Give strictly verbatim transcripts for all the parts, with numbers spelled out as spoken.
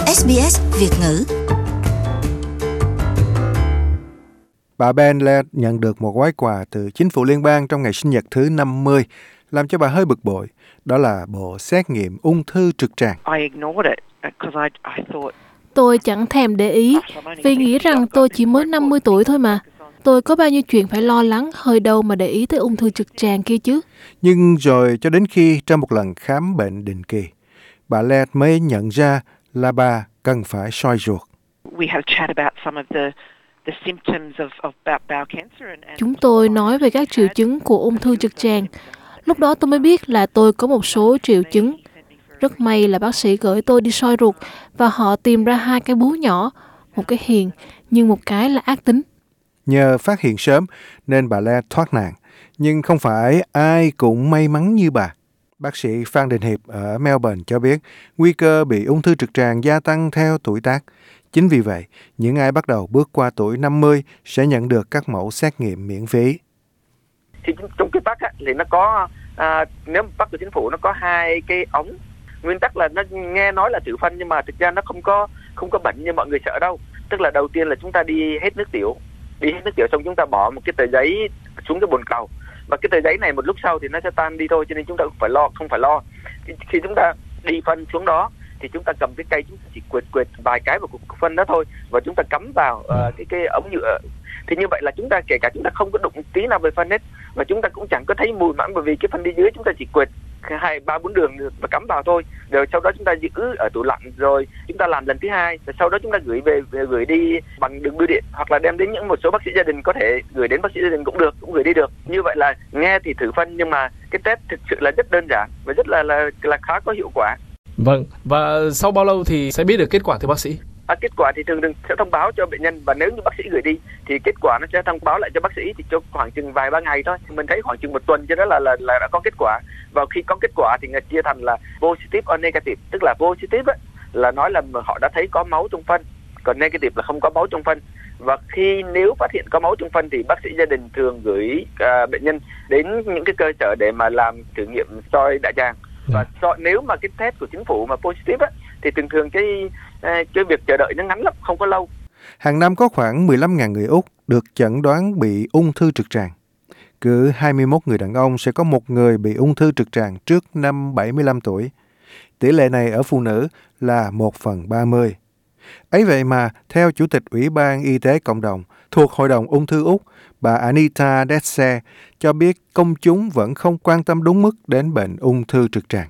ét bê ét Việt ngữ. Bà Benlet nhận được một gói quà từ chính phủ liên bang trong ngày sinh nhật thứ năm mươi, làm cho bà hơi bực bội. Đó là bộ xét nghiệm ung thư trực tràng. Tôi chẳng thèm để ý, vì nghĩ rằng tôi chỉ mới năm mươi tuổi thôi mà. Tôi có bao nhiêu chuyện phải lo lắng, hơi đâu mà để ý tới ung thư trực tràng kia chứ. Nhưng rồi cho đến khi trong một lần khám bệnh định kỳ, bà Led mới nhận ra là bà cần phải soi ruột. Chúng tôi nói về các triệu chứng của ung thư trực tràng. Lúc đó tôi mới biết là tôi có một số triệu chứng. Rất may là bác sĩ gửi tôi đi soi ruột và họ tìm ra hai cái bú nhỏ, một cái hiền nhưng một cái là ác tính. Nhờ phát hiện sớm nên bà Led thoát nạn, nhưng không phải ai cũng may mắn như bà. Bác sĩ Phan Đình Hiệp ở Melbourne cho biết nguy cơ bị ung thư trực tràng gia tăng theo tuổi tác. Chính vì vậy, những ai bắt đầu bước qua tuổi năm mươi sẽ nhận được các mẫu xét nghiệm miễn phí. Thì trong cái pack á, thì nó có, à, nếu pack của chính phủ nó có hai cái ống. Nguyên tắc là nó nghe nói là tiểu phân nhưng mà thực ra nó không có không có bẩn như mọi người sợ đâu. Tức là đầu tiên là chúng ta đi hết nước tiểu, đi hết nước tiểu xong chúng ta bỏ một cái tờ giấy xuống cái bồn cầu. Và cái tờ giấy này một lúc sau thì nó sẽ tan đi thôi, cho nên chúng ta không phải lo, không phải lo. Khi chúng ta đi phân xuống đó thì chúng ta cầm cái cây, chúng ta chỉ quệt quệt vài cái vào cục phân đó thôi và chúng ta cắm vào uh, cái cái ống nhựa. Thì như vậy là chúng ta kể cả chúng ta không có đụng tí nào về phân hết và chúng ta cũng chẳng có thấy mùi mặn, bởi vì cái phân đi dưới chúng ta chỉ quệt hai ba bốn đường và cắm vào thôi. Rồi sau đó chúng ta giữ ở tủ lạnh, rồi chúng ta làm lần thứ hai, rồi sau đó chúng ta gửi về, về gửi đi bằng đường bưu điện hoặc là đem đến những một số bác sĩ gia đình có thể gửi đến bác sĩ gia đình cũng được, cũng gửi đi được. Như vậy là nghe thì thử phân nhưng mà cái test thực sự là rất đơn giản và rất là là là khá có hiệu quả. Vâng, và sau bao lâu thì sẽ biết được kết quả thưa bác sĩ? À, kết quả thì thường thường sẽ thông báo cho bệnh nhân, và nếu như bác sĩ gửi đi thì kết quả nó sẽ thông báo lại cho bác sĩ thì cho khoảng chừng vài ba ngày thôi. Mình thấy khoảng chừng một tuần cho đó là, là là đã có kết quả. Và khi có kết quả thì người chia thành là positive or negative, tức là positive ấy, là nói là họ đã thấy có máu trong phân, còn negative là không có máu trong phân. Và khi nếu phát hiện có máu trong phân thì bác sĩ gia đình thường gửi uh, bệnh nhân đến những cái cơ sở để mà làm thử nghiệm soi đại tràng. Và so, nếu mà cái test của chính phủ mà positive á, thì thường thường cái cái việc chờ đợi nó ngắn lắm, không có lâu. Hàng năm có khoảng mười lăm nghìn người Úc được chẩn đoán bị ung thư trực tràng. Cứ hai mươi mốt người đàn ông sẽ có một người bị ung thư trực tràng trước năm bảy mươi lăm tuổi. Tỷ lệ này ở phụ nữ là một phần ba mươi. Ấy vậy mà, theo Chủ tịch Ủy ban Y tế Cộng đồng thuộc Hội đồng Ung thư Úc, bà Anita Detse cho biết công chúng vẫn không quan tâm đúng mức đến bệnh ung thư trực tràng.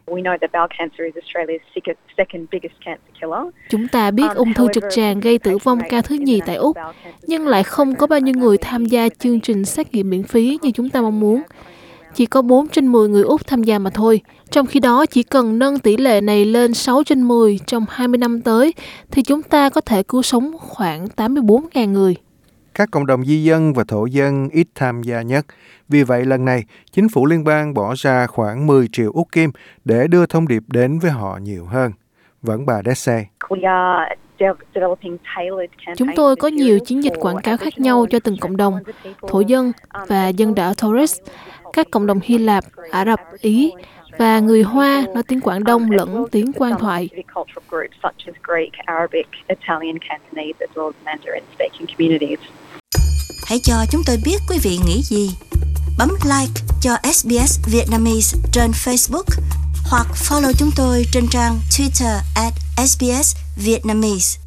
Chúng ta biết ung thư trực tràng gây tử vong cao thứ nhì tại Úc, nhưng lại không có bao nhiêu người tham gia chương trình xét nghiệm miễn phí như chúng ta mong muốn. Chỉ có bốn trên mười người Úc tham gia mà thôi. Trong khi đó, chỉ cần nâng tỷ lệ này lên sáu trên mười trong hai mươi năm tới, thì chúng ta có thể cứu sống khoảng tám mươi bốn nghìn người. Các cộng đồng di dân và thổ dân ít tham gia nhất. Vì vậy, lần này, chính phủ liên bang bỏ ra khoảng mười triệu Úc Kim để đưa thông điệp đến với họ nhiều hơn. Vẫn bà Desse. Chúng tôi có nhiều chiến dịch quảng cáo khác nhau cho từng cộng đồng, thổ dân và dân đảo Torres, các cộng đồng Hy Lạp, Ả Rập, Ý và người Hoa nói tiếng Quảng Đông lẫn tiếng Quan thoại. Hãy cho chúng tôi biết quý vị nghĩ gì. Bấm like cho ét bê ét Vietnamese trên Facebook hoặc follow chúng tôi trên trang Twitter at ét bê ét Vietnamese.